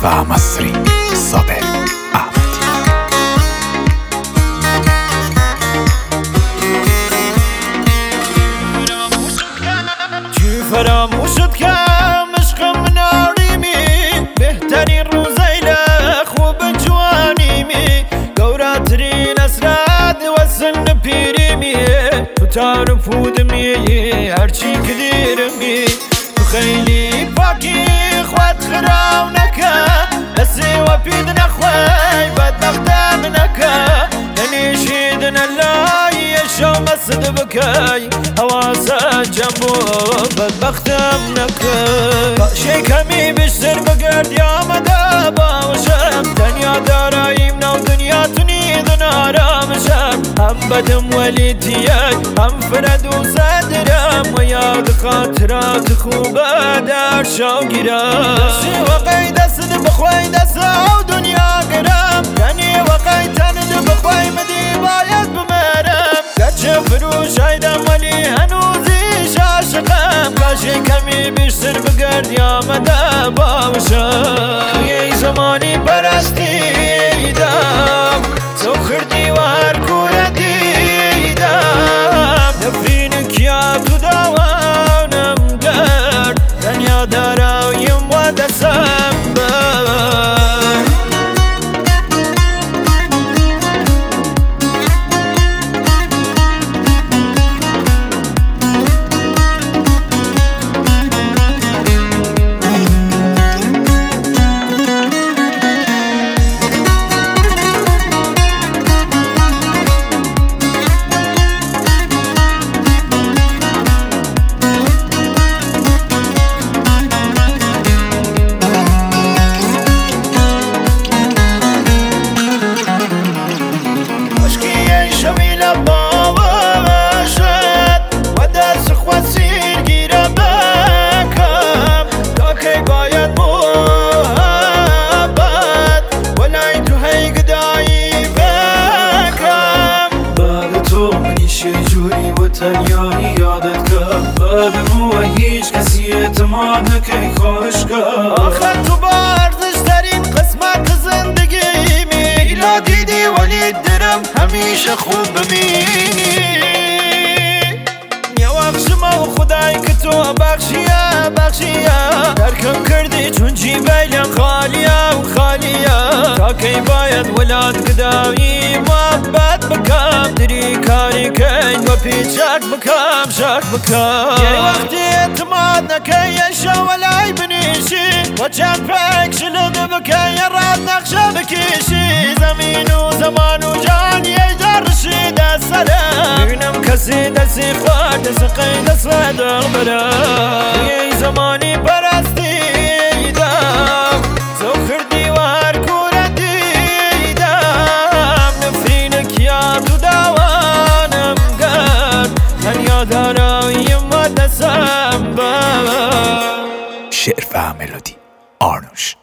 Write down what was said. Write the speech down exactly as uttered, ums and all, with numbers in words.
شرفة مصري صابر أحمدی. چی فراموشت کم عشقم ناریمی بهترین روزای خوب جوانیمی گوراترین اسراد و سن پیریمی تو تعرف ودمی هرچی کدیرمی تو خیلی پاکی خوات خراو نکا نسی و پید نخوای بدبختم نکا ننیشیدن اللای شو مسد بکای حواسا جنبو بدبختم نکا شی کمی بیشتر بگرد یا مدا باوشم دنیا داراییم نو دنیا تنید نارامشم هم بدم ولی تیای هم فرد و صدرم و یاد خاطرات خوبه در شو گیرم دستی و قی دست بخوای دست او دنیا گرم یعنی و قی تند بخوای مدی باید بمرم گرچه فروش ایدم ولی هنوزیش عاشقم کاشی کمی بیشتر بگرد یا مده باشم یه زمانی پرستیدم تو خردی و هر کوره دیدم نفرینک یا تو دوانم گرد دنیا دارایم و دستم بر تنیایی یادت کرد بعد مو هیچ کسی اعتماد نکی خواهش کرد آخر تو با ارزش ترین قسمت زندگیمی لا دیدی ولی درم همیشه خوب ببینی یواخشم و خدای که تو بخشیه بخشیه درکم کردی چون جیبیلم خالیه و خالیه تا کی باید ولاد گداوی محبت بکم دری کاری کن و پیچک بکم شک بکم یه وقتی اعتماد نکی شولای بنیشی و چند پک شلد بکی راد نقشه بکشی زمین و زمان و جان یه جرشی دست سرم ببینم کسی دستی خواد دست قید دست دل برم یه زمانی پرستیدم تو خردی و هر کوره دیدم نفرینک یا تو دوانم گرد دنیا دارایم و دستم بر شرفة ملودی آرنوش.